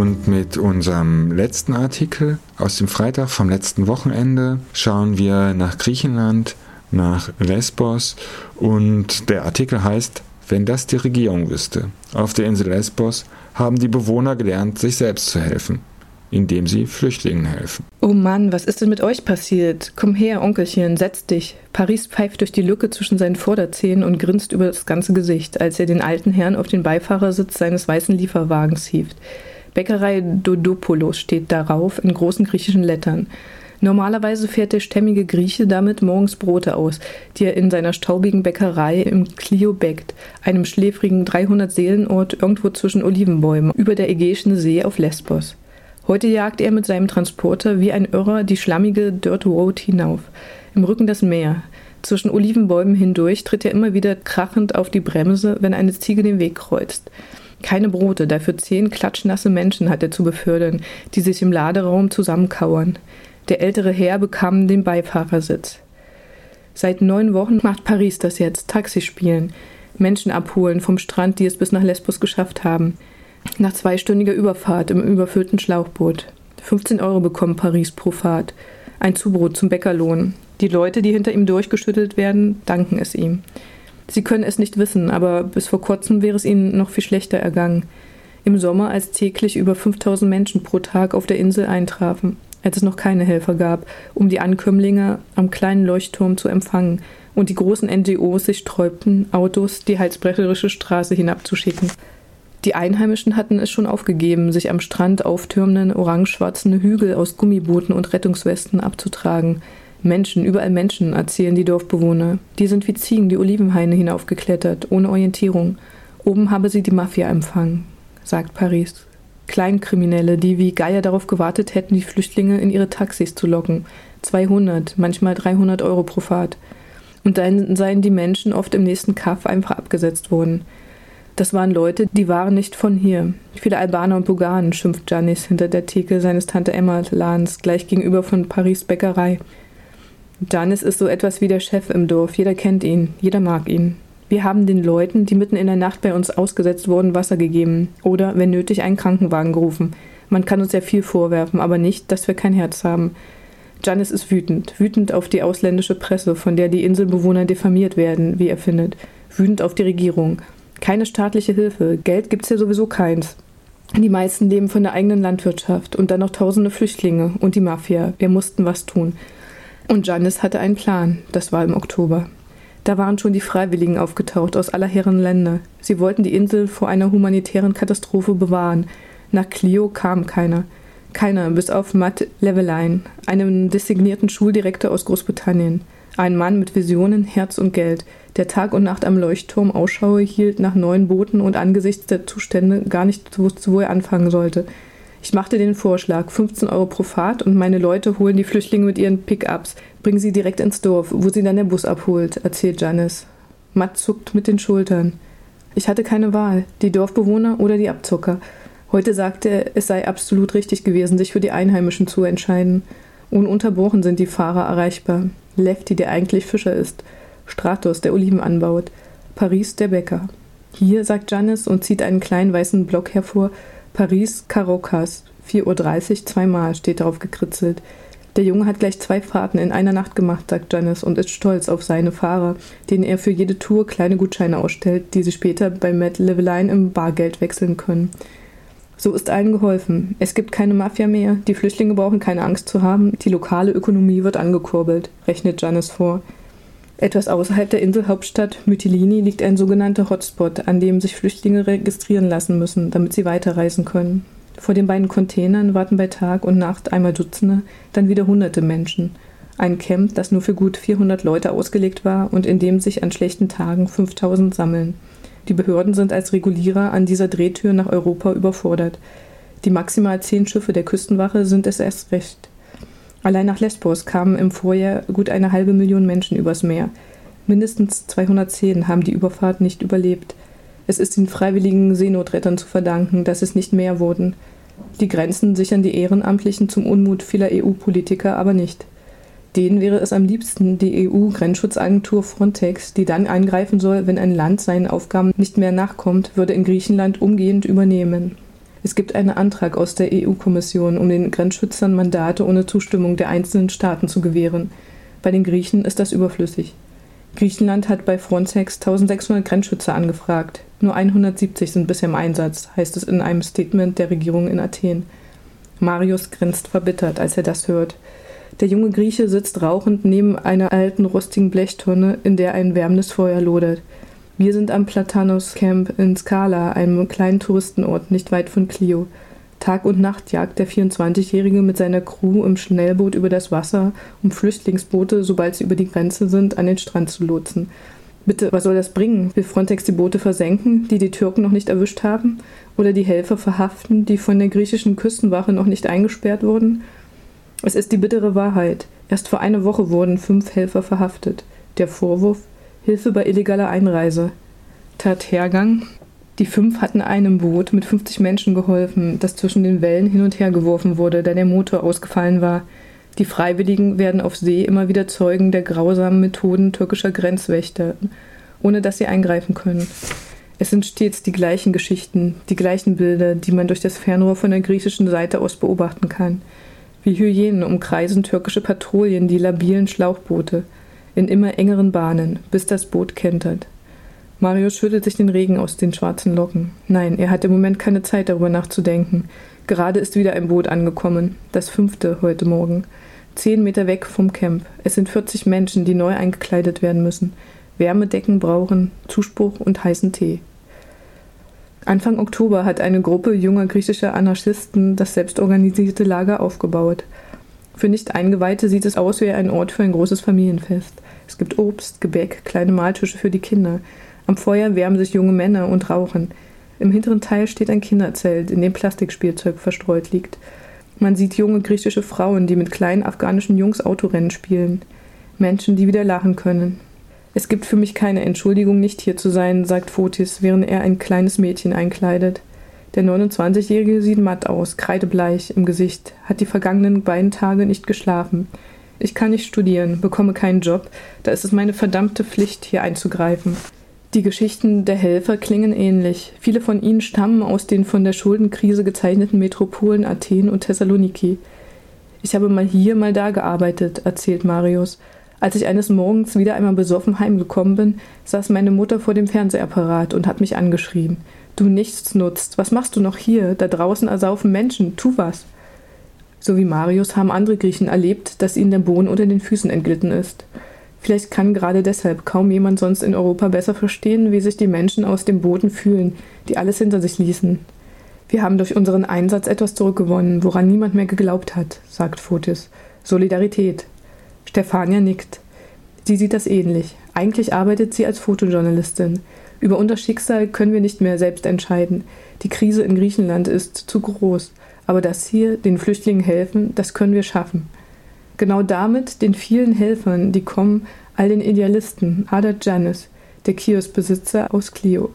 Und mit unserem letzten Artikel aus dem Freitag vom letzten Wochenende schauen wir nach Griechenland, nach Lesbos, und der Artikel heißt: Wenn das die Regierung wüsste. Auf der Insel Lesbos haben die Bewohner gelernt, sich selbst zu helfen, indem sie Flüchtlingen helfen. Oh Mann, was ist denn mit euch passiert? Komm her, Onkelchen, setz dich. Paris pfeift durch die Lücke zwischen seinen Vorderzähnen und grinst über das ganze Gesicht, als er den alten Herrn auf den Beifahrersitz seines weißen Lieferwagens hieft. Bäckerei Dodopoulos steht darauf in großen griechischen Lettern. Normalerweise fährt der stämmige Grieche damit morgens Brote aus, die er in seiner staubigen Bäckerei im Klio bäckt, einem schläfrigen 300-Seelen-Ort irgendwo zwischen Olivenbäumen über der Ägäischen See auf Lesbos. Heute jagt er mit seinem Transporter wie ein Irrer die schlammige Dirt Road hinauf. Im Rücken das Meer. Zwischen Olivenbäumen hindurch tritt er immer wieder krachend auf die Bremse, wenn eine Ziege den Weg kreuzt. Keine Brote, dafür 10 klatschnasse Menschen hat er zu befördern, die sich im Laderaum zusammenkauern. Der ältere Herr bekam den Beifahrersitz. Seit 9 Wochen macht Paris das jetzt, Taxi spielen, Menschen abholen vom Strand, die es bis nach Lesbos geschafft haben. Nach 2-stündiger Überfahrt im überfüllten Schlauchboot. 15 € bekommt Paris pro Fahrt. Ein Zubrot zum Bäckerlohn. Die Leute, die hinter ihm durchgeschüttelt werden, danken es ihm. Sie können es nicht wissen, aber bis vor kurzem wäre es ihnen noch viel schlechter ergangen. Im Sommer, als täglich über 5000 Menschen pro Tag auf der Insel eintrafen, als es noch keine Helfer gab, um die Ankömmlinge am kleinen Leuchtturm zu empfangen und die großen NGOs sich sträubten, Autos die halsbrecherische Straße hinabzuschicken. Die Einheimischen hatten es schon aufgegeben, sich am Strand auftürmenden orange-schwarzen Hügel aus Gummibooten und Rettungswesten abzutragen. Menschen, überall Menschen, erzählen die Dorfbewohner. Die sind wie Ziegen die Olivenhaine hinaufgeklettert, ohne Orientierung. Oben habe sie die Mafia empfangen, sagt Paris. Kleinkriminelle, die wie Geier darauf gewartet hätten, die Flüchtlinge in ihre Taxis zu locken. 200, manchmal 300 € pro Fahrt. Und dann seien die Menschen oft im nächsten Kaff einfach abgesetzt worden. Das waren Leute, die waren nicht von hier. Viele Albaner und Bulgaren, schimpft Giannis hinter der Theke seines Tante-Emma-Ladens, gleich gegenüber von Paris Bäckerei. Giannis ist so etwas wie der Chef im Dorf. Jeder kennt ihn, jeder mag ihn. Wir haben den Leuten, die mitten in der Nacht bei uns ausgesetzt wurden, Wasser gegeben oder, wenn nötig, einen Krankenwagen gerufen. Man kann uns ja viel vorwerfen, aber nicht, dass wir kein Herz haben. Giannis ist wütend auf die ausländische Presse, von der die Inselbewohner diffamiert werden, wie er findet. Wütend auf die Regierung. Keine staatliche Hilfe, Geld gibt's ja sowieso keins. Die meisten leben von der eigenen Landwirtschaft und dann noch tausende Flüchtlinge und die Mafia. Wir mussten was tun. Und Giannis hatte einen Plan, das war im Oktober. Da waren schon die Freiwilligen aufgetaucht aus aller Herren Länder. Sie wollten die Insel vor einer humanitären Katastrophe bewahren. Nach Clio kam keiner. Keiner, bis auf Matt Levelein, einen designierten Schuldirektor aus Großbritannien. Ein Mann mit Visionen, Herz und Geld, der Tag und Nacht am Leuchtturm Ausschau hielt nach neuen Booten und angesichts der Zustände gar nicht wusste, wo er anfangen sollte. Ich machte den Vorschlag, 15 € pro Fahrt und meine Leute holen die Flüchtlinge mit ihren Pick-ups, bringen sie direkt ins Dorf, wo sie dann der Bus abholt, erzählt Giannis. Matt zuckt mit den Schultern. Ich hatte keine Wahl, die Dorfbewohner oder die Abzocker. Heute sagte er, es sei absolut richtig gewesen, sich für die Einheimischen zu entscheiden. Ununterbrochen sind die Fahrer erreichbar. Lefty, der eigentlich Fischer ist. Stratos, der Oliven anbaut. Paris, der Bäcker. Hier, sagt Giannis und zieht einen kleinen weißen Block hervor, Paris, Caracas, 4:30 Uhr, 2-mal steht darauf gekritzelt. Der Junge hat gleich 2 Fahrten in einer Nacht gemacht, sagt Giannis und ist stolz auf seine Fahrer, denen er für jede Tour kleine Gutscheine ausstellt, die sie später bei Matt Levelein im Bargeld wechseln können. So ist allen geholfen. Es gibt keine Mafia mehr, die Flüchtlinge brauchen keine Angst zu haben, die lokale Ökonomie wird angekurbelt, rechnet Giannis vor. Etwas außerhalb der Inselhauptstadt Mytilini liegt ein sogenannter Hotspot, an dem sich Flüchtlinge registrieren lassen müssen, damit sie weiterreisen können. Vor den beiden Containern warten bei Tag und Nacht einmal Dutzende, dann wieder Hunderte Menschen. Ein Camp, das nur für gut 400 Leute ausgelegt war und in dem sich an schlechten Tagen 5000 sammeln. Die Behörden sind als Regulierer an dieser Drehtür nach Europa überfordert. Die maximal 10 Schiffe der Küstenwache sind es erst recht. Allein nach Lesbos kamen im Vorjahr gut 500.000 Menschen übers Meer. Mindestens 210 haben die Überfahrt nicht überlebt. Es ist den freiwilligen Seenotrettern zu verdanken, dass es nicht mehr wurden. Die Grenzen sichern die Ehrenamtlichen zum Unmut vieler EU-Politiker aber nicht. Denen wäre es am liebsten die EU-Grenzschutzagentur Frontex, die dann eingreifen soll, wenn ein Land seinen Aufgaben nicht mehr nachkommt, würde in Griechenland umgehend übernehmen. Es gibt einen Antrag aus der EU-Kommission, um den Grenzschützern Mandate ohne Zustimmung der einzelnen Staaten zu gewähren. Bei den Griechen ist das überflüssig. Griechenland hat bei Frontex 1600 Grenzschützer angefragt. Nur 170 sind bisher im Einsatz, heißt es in einem Statement der Regierung in Athen. Marius grinst verbittert, als er das hört. Der junge Grieche sitzt rauchend neben einer alten, rostigen Blechtonne, in der ein wärmendes Feuer lodert. Wir sind am Platanos Camp in Skala, einem kleinen Touristenort nicht weit von Clio. Tag und Nacht jagt der 24-Jährige mit seiner Crew im Schnellboot über das Wasser, um Flüchtlingsboote, sobald sie über die Grenze sind, an den Strand zu lotsen. Bitte, was soll das bringen? Will Frontex die Boote versenken, die die Türken noch nicht erwischt haben? Oder die Helfer verhaften, die von der griechischen Küstenwache noch nicht eingesperrt wurden? Es ist die bittere Wahrheit. Erst vor einer Woche wurden 5 Helfer verhaftet. Der Vorwurf: Hilfe bei illegaler Einreise. Tathergang: Die 5 hatten einem Boot mit 50 Menschen geholfen, das zwischen den Wellen hin und her geworfen wurde, da der Motor ausgefallen war. Die Freiwilligen werden auf See immer wieder Zeugen der grausamen Methoden türkischer Grenzwächter, ohne dass sie eingreifen können. Es sind stets die gleichen Geschichten, die gleichen Bilder, die man durch das Fernrohr von der griechischen Seite aus beobachten kann. Wie Hyänen umkreisen türkische Patrouillen die labilen Schlauchboote in immer engeren Bahnen, bis das Boot kentert. Marius schüttelt sich den Regen aus den schwarzen Locken. Nein, er hat im Moment keine Zeit, darüber nachzudenken. Gerade ist wieder ein Boot angekommen, das 5. heute Morgen. 10 Meter weg vom Camp. Es sind 40 Menschen, die neu eingekleidet werden müssen. Wärmedecken brauchen, Zuspruch und heißen Tee. Anfang Oktober hat eine Gruppe junger griechischer Anarchisten das selbstorganisierte Lager aufgebaut. Für Nicht-Eingeweihte sieht es aus wie ein Ort für ein großes Familienfest. Es gibt Obst, Gebäck, kleine Mahltische für die Kinder. Am Feuer wärmen sich junge Männer und rauchen. Im hinteren Teil steht ein Kinderzelt, in dem Plastikspielzeug verstreut liegt. Man sieht junge griechische Frauen, die mit kleinen afghanischen Jungs Autorennen spielen. Menschen, die wieder lachen können. Es gibt für mich keine Entschuldigung, nicht hier zu sein, sagt Fotis, während er ein kleines Mädchen einkleidet. Der 29-Jährige sieht matt aus, kreidebleich im Gesicht, hat die vergangenen beiden Tage nicht geschlafen. Ich kann nicht studieren, bekomme keinen Job, da ist es meine verdammte Pflicht, hier einzugreifen. Die Geschichten der Helfer klingen ähnlich. Viele von ihnen stammen aus den von der Schuldenkrise gezeichneten Metropolen Athen und Thessaloniki. Ich habe mal hier, mal da gearbeitet, erzählt Marius. Als ich eines Morgens wieder einmal besoffen heimgekommen bin, saß meine Mutter vor dem Fernsehapparat und hat mich angeschrien. Du Nichtsnutz, was machst du noch hier? Da draußen ersaufen Menschen, tu was! So wie Marius haben andere Griechen erlebt, dass ihnen der Boden unter den Füßen entglitten ist. Vielleicht kann gerade deshalb kaum jemand sonst in Europa besser verstehen, wie sich die Menschen aus dem Boden fühlen, die alles hinter sich ließen. Wir haben durch unseren Einsatz etwas zurückgewonnen, woran niemand mehr geglaubt hat, sagt Fotis. Solidarität. Stefania nickt. Sie sieht das ähnlich. Eigentlich arbeitet sie als Fotojournalistin. Über unser Schicksal können wir nicht mehr selbst entscheiden. Die Krise in Griechenland ist zu groß. Aber das hier, den Flüchtlingen helfen, das können wir schaffen. Genau damit, den vielen Helfern, die kommen, all den Idealisten, Hadat Janis, der Kioskbesitzer aus Clio.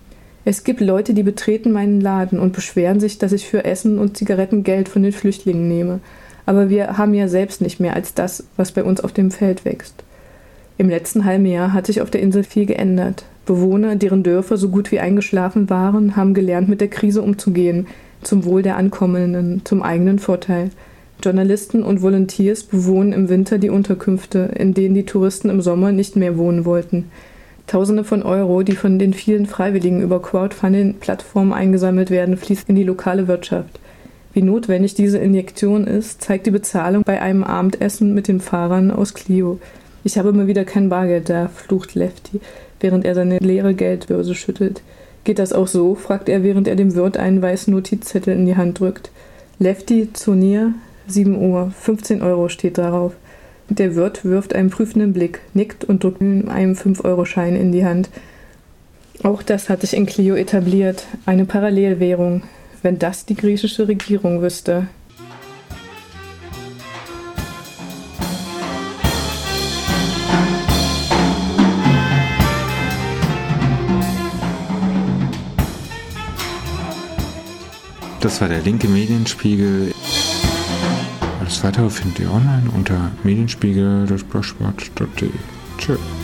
Es gibt Leute, die betreten meinen Laden und beschweren sich, dass ich für Essen und Zigaretten Geld von den Flüchtlingen nehme. Aber wir haben ja selbst nicht mehr als das, was bei uns auf dem Feld wächst. Im letzten halben Jahr hat sich auf der Insel viel geändert. Bewohner, deren Dörfer so gut wie eingeschlafen waren, haben gelernt, mit der Krise umzugehen, zum Wohl der Ankommenden, zum eigenen Vorteil. Journalisten und Volunteers bewohnen im Winter die Unterkünfte, in denen die Touristen im Sommer nicht mehr wohnen wollten. Tausende von Euro, die von den vielen Freiwilligen über Crowdfunding-Plattformen eingesammelt werden, fließen in die lokale Wirtschaft. Wie notwendig diese Injektion ist, zeigt die Bezahlung bei einem Abendessen mit den Fahrern aus Clio. Ich habe mal wieder kein Bargeld da, flucht Lefty, während er seine leere Geldbörse schüttelt. Geht das auch so? Fragt er, während er dem Wirt einen weißen Notizzettel in die Hand drückt. Lefty, Zonier, 7 Uhr, 15 Euro steht darauf. Der Wirt wirft einen prüfenden Blick, nickt und drückt ihm einen 5-Euro-Schein in die Hand. Auch das hat sich in Clio etabliert, eine Parallelwährung. Wenn das die griechische Regierung wüsste. Das war der linke Medienspiegel. Alles weitere findet ihr online unter medienspiegel.blogspot.de. Tschö.